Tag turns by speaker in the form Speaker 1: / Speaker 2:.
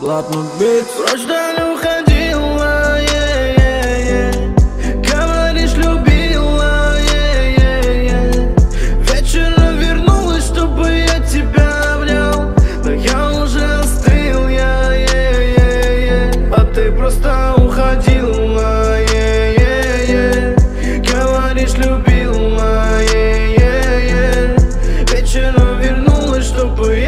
Speaker 1: Блатный бит.
Speaker 2: Прочь даль уходила, говоришь, любила, вечером вернулась, чтобы я тебя обнял, но я уже остыл, а ты просто уходила, говоришь, любила, вечером вернулась, чтобы